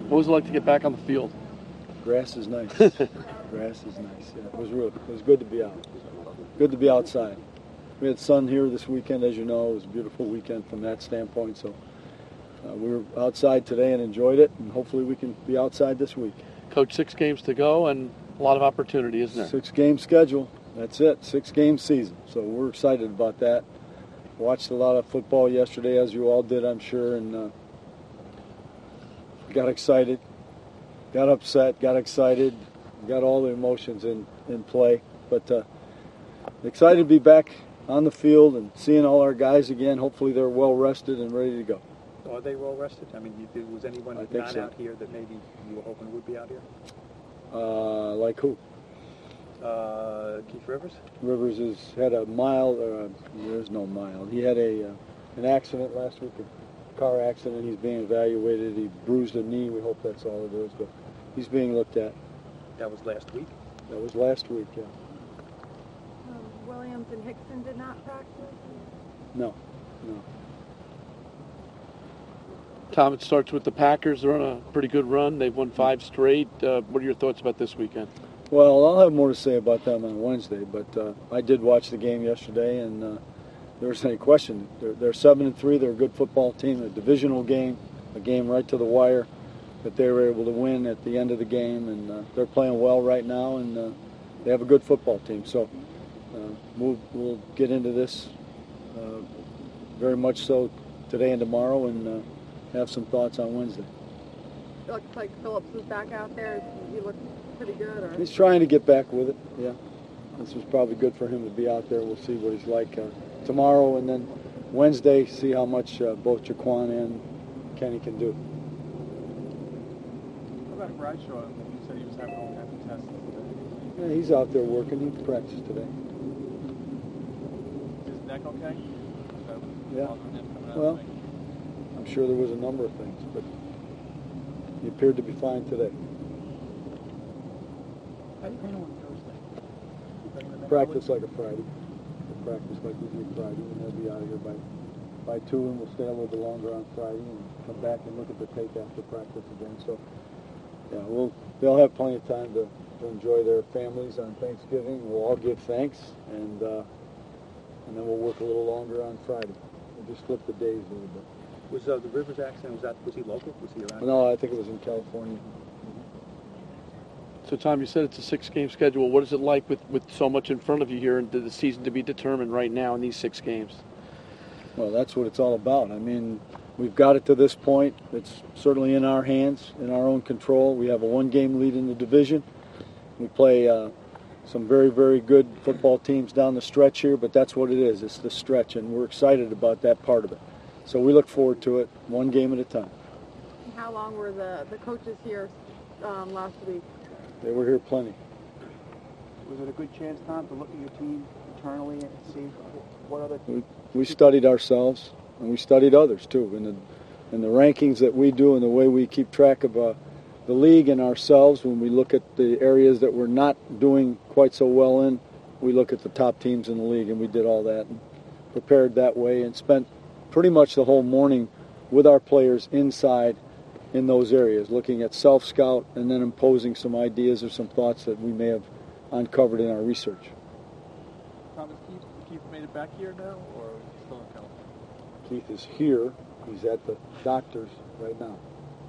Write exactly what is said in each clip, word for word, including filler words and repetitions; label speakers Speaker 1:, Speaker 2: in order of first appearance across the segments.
Speaker 1: What was it like to get back on the field?
Speaker 2: Grass is nice. Grass is nice. Yeah, it was real. It was good to be out. Good to be outside. We had sun here this weekend, as you know. It was a beautiful weekend from that standpoint. So uh, we were outside today and enjoyed it, and hopefully we can be outside this week.
Speaker 1: Coach, six games to go and a lot of opportunity, isn't there?
Speaker 2: Six-game schedule. That's it. Six-game season. So we're excited about that. Watched a lot of football yesterday, as you all did, I'm sure, and uh, got excited, got upset, got excited, got all the emotions in, in play. But uh, excited to be back on the field and seeing all our guys again. Hopefully they're well rested and ready to go.
Speaker 3: Are they well rested? I mean, you, did, was anyone not
Speaker 2: so.
Speaker 3: out here that maybe you were hoping would be out here?
Speaker 2: Uh, like who?
Speaker 3: Uh, Keith Rivers?
Speaker 2: Rivers has had a mild, uh, there's no mild. He had a uh, an accident last week, a car accident. He's being evaluated. He bruised a knee. We hope that's all it is, but he's being looked at.
Speaker 3: That was last week?
Speaker 2: That was last week, yeah.
Speaker 4: Um, Williams and Hickson did not practice?
Speaker 2: No, no.
Speaker 1: Tom, it starts with the Packers. They're on a pretty good run. They've won five straight. Uh, what are your thoughts about this weekend?
Speaker 2: Well, I'll have more to say about them on Wednesday, but uh, I did watch the game yesterday, and uh, there was any question. They're, they're seven and three. They're a good football team. A divisional game, a game right to the wire that they were able to win at the end of the game, and uh, they're playing well right now, and uh, they have a good football team. So uh, we'll we'll get into this uh, very much so today and tomorrow, and uh, have some thoughts on Wednesday.
Speaker 4: It looks like Phillips was back out there. He looked pretty good. Or?
Speaker 2: He's trying to get back with it, yeah. This was probably good for him to be out there. We'll see what he's like uh, tomorrow, and then Wednesday, see how much uh, both Jaquan and Kenny can do.
Speaker 5: What about Bradshaw? You said he was having all kinds of tests today.
Speaker 2: Yeah, he's out there working. He practiced today.
Speaker 5: Is his neck okay? So,
Speaker 2: Yeah. Well, I'm sure there was a number of things, but he appeared to be fine today.
Speaker 5: How do you handle on Thursday?
Speaker 2: Practice like a Friday. We'll practice like we do Friday, and they'll be out of here by by two, and we'll stay a little bit longer on Friday and come back and look at the tape after practice again. So, yeah, we'll they'll have plenty of time to, to enjoy their families on Thanksgiving. We'll all give thanks, and uh, and then we'll work a little longer on Friday. We'll just flip the days a little bit.
Speaker 3: Was uh, the Rivers accident, was that, was he local? Was he around?
Speaker 2: No, I think it was in California.
Speaker 1: So, Tom, you said it's a six-game schedule. What is it like with, with so much in front of you here and the season to be determined right now in these six games?
Speaker 2: Well, that's what it's all about. I mean, we've got it to this point. It's certainly in our hands, in our own control. We have a one-game lead in the division. We play uh, some very, very good football teams down the stretch here, but that's what it is. It's the stretch, and we're excited about that part of it. So we look forward to it, one game at a time.
Speaker 4: How long were the, the coaches here um, last week?
Speaker 2: They were here plenty.
Speaker 5: Was it a good chance, Tom, to look at your team internally and see what other
Speaker 2: We, we studied ourselves, and we studied others, too. In the, in the rankings that we do and the way we keep track of uh, the league and ourselves, when we look at the areas that we're not doing quite so well in, we look at the top teams in the league, and we did all that and prepared that way and spent pretty much the whole morning with our players inside in those areas, looking at self-scout and then imposing some ideas or some thoughts that we may have uncovered in our research.
Speaker 5: Thomas Keith, Keith made it back here now, or is he still in California?
Speaker 2: Keith is here. He's at the doctor's right now.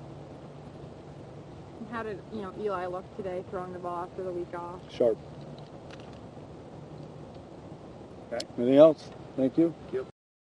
Speaker 4: How did you know Eli look today throwing the ball after the week off?
Speaker 2: Sharp.
Speaker 3: Okay.
Speaker 2: Anything else? Thank you.
Speaker 3: Yep.